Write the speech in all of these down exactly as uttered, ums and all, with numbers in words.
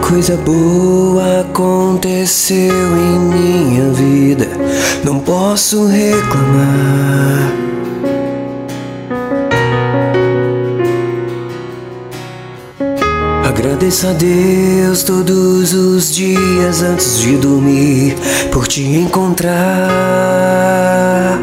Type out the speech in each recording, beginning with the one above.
coisa boa aconteceu em minha vida, não posso reclamar. Agradeço a Deus todos os dias antes de dormir por te encontrar.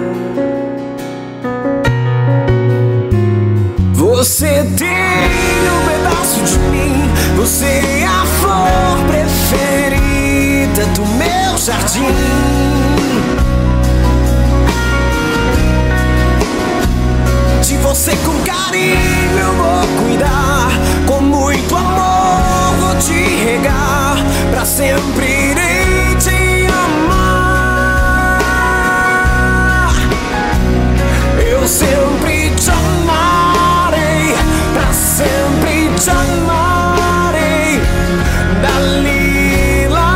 Você tem um pedaço de mim, você é a flor preferida do meu jardim. De você com carinho eu vou cuidar, com muito amor vou te regar, pra sempre irei te amar. Eu sempre te amarei, pra sempre te amarei. Dalila,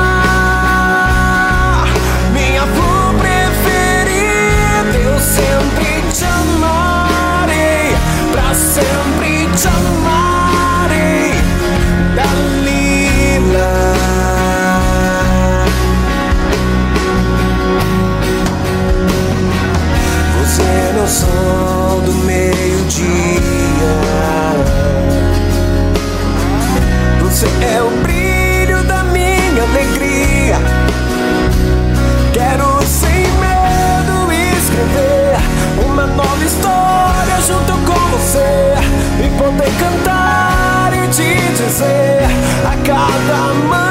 minha flor preferida, eu sempre te amarei, pra sempre te amarei. Dalila, você é meu sol do meio-dia, você é o brilho da minha alegria. Quero sem medo escrever uma nova história junto com você, e poder cantar e te dizer a cada manhã: